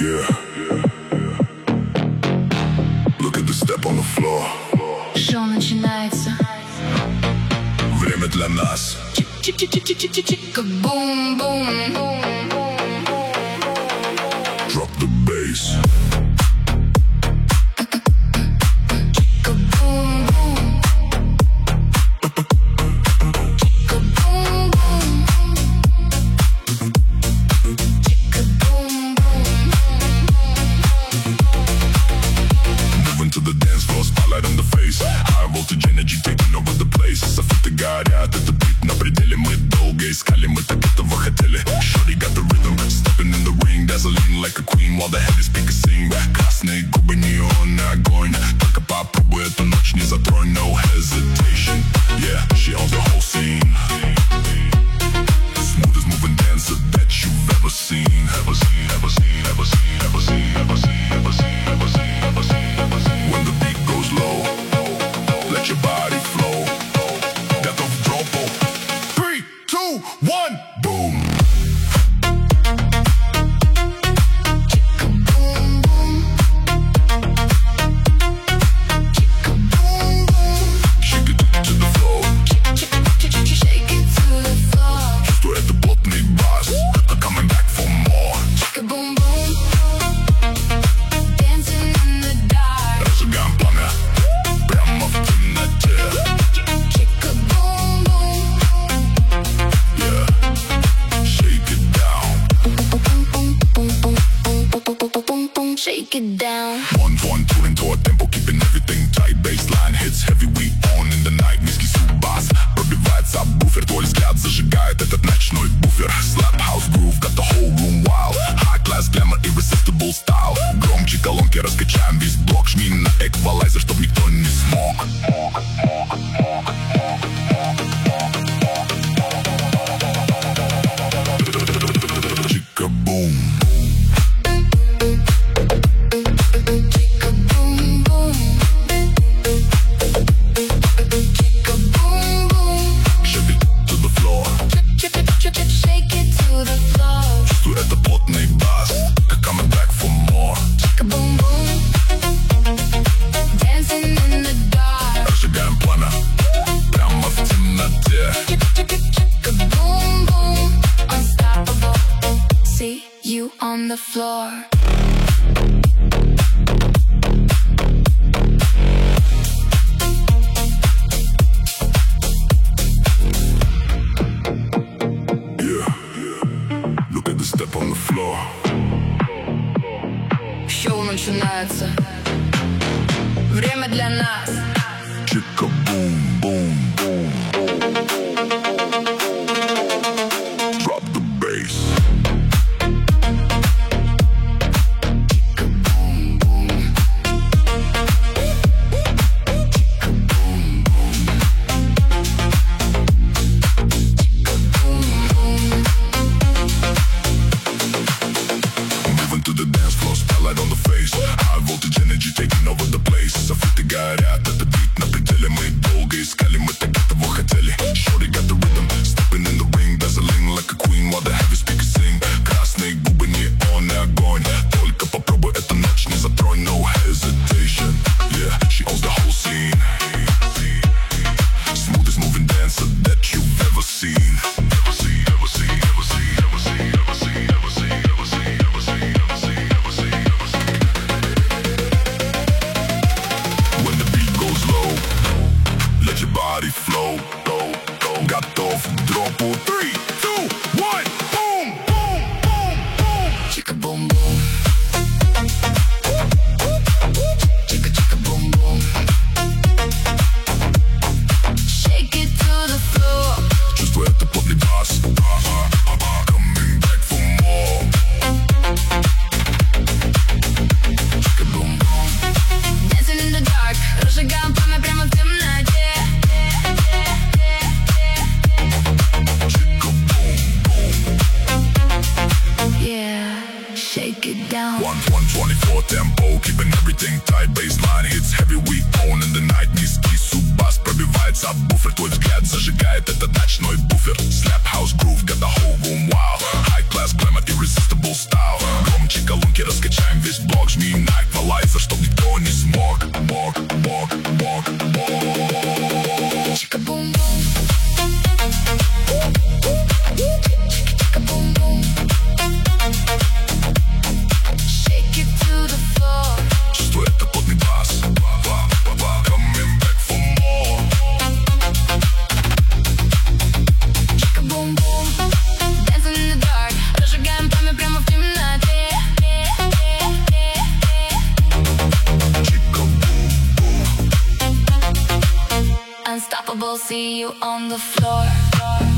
Yeah. Look at the step on the floor. Шоу начинается. Время для нас. Чик-бум-бум. Drop the bass. Moving to the dance floor, spotlight on the face. High voltage energy taking over the place. Софиты горят, это бит на пределе. Мы долго искали, мы так этого хотели. Shorty got the rhythm, stepping in the ring, dazzling like a queen while the heavy speakers sing. Красные губы, неонный огонь. Только попробуй эту ночь, не затронь, no hesitation. Yeah, she owns the whole scene. Smoothest moving dancer that you've ever seen. Ever seen, ever seen, ever seen, ever seen, ever seen, ever seen, ever seen, ever seen, ever seen. When the beat goes low, let your body flow. Готов к дропу. 3, 2, 1, boom. Shake it down. 1, 1, 2 into a tempo, keeping everything tight. Baseline hits heavy, we on in the night. Низкий суббас, пробивается буфер. Твой взгляд зажигает этот ночной буфер. Slap house groove, got the whole room wild. High class glamour, irresistible style. Громче колонки, раскачаем весь блок. Жми на эквалайзер, чтоб никто не смог. Чика-бум. You on the floor. Yeah. Look at the step on the floor. Шоу начинается. Время для нас. Чика-бум-бум-бум. Drop the bass. Moving to the dance floor, spotlight on the face. High voltage energy taking over the place. Софиты горят, это бит на пределе. Мы долго искали, мы так этого хотели. Shorty got the rhythm, stepping in the ring, dazzling like a queen while the heavy speakers sing. Красные губы, неонный огонь. Только попробуй эту ночь, не затронь, no hesitation. Yeah, she owns the whole scene. Smoothest moving dancer that you've ever seen. Ever seen, ever seen, ever seen, ever seen, ever seen, ever seen, ever seen, ever seen, ever seen, ever seen, ever seen. When the beat goes low, let your body flow. Готов к дропу. 3, 2, 1, boom, boom, boom, boom. Чика-бум-бум. Чика-чика-бум-бум. Shake it to the floor. Чувствуй это плотный бас. Coming back for more. Чика-бум-бум. Dancing in the dark. Разжигаем пламя прямо в темноте. Yeah, shake it down. 124 tempo, keeping everything tight. Baseline hits heavy, we own in the night. Низкий суббас, пробивается буфер. Твой взгляд зажигает этот ночной буфер. Slap house groove, got the whole room wild. High class glamour, irresistible style. Громче колонки, раскачай Сложний найквалайзер, чтоб никто не смог. Чика-бум-бум. Чика-бум-бум. Shake it to the floor. Чувствую это плотный бас. Coming back for more. Чика-бум-бум. Dancing in the dark. Разжигаем пламя прямо в темноте. Unstoppable, see you on the floor.